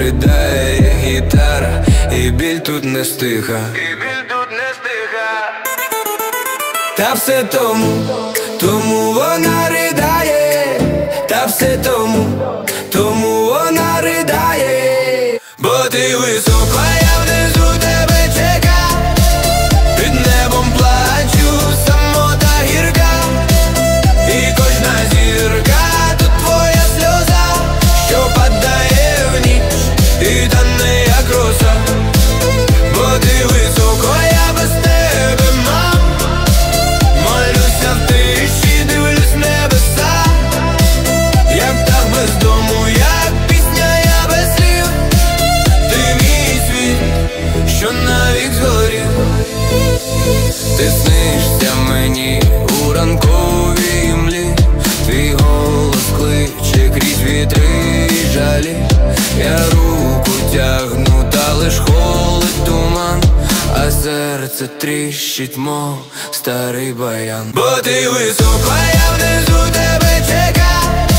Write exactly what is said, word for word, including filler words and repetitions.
ридає гітара, і біль тут не стиха, І біль тут не стиха. та все тому, тому вона ридає, та все тому, тому вона ридає. Бо ти висока, я внизу тебе чекав, під небом плачу, самота гірка, і кожна зірка тут твоя сльоза, що падає в ніч і тане як роса. Бо ти високо, я без тебе, мам, молюся в тиші, дивлюсь в небеса, як птах без дому, як пісня, я без слів. Ти мій світ, що навік згорів. Ти снишся мені у ранковій млі, твій голос кличе крізь вітри і жалі. Я руку тягну, та лиш холить туман, а серце тріщить, мов старий баян. Бо ти висока, я внизу тебе чекав,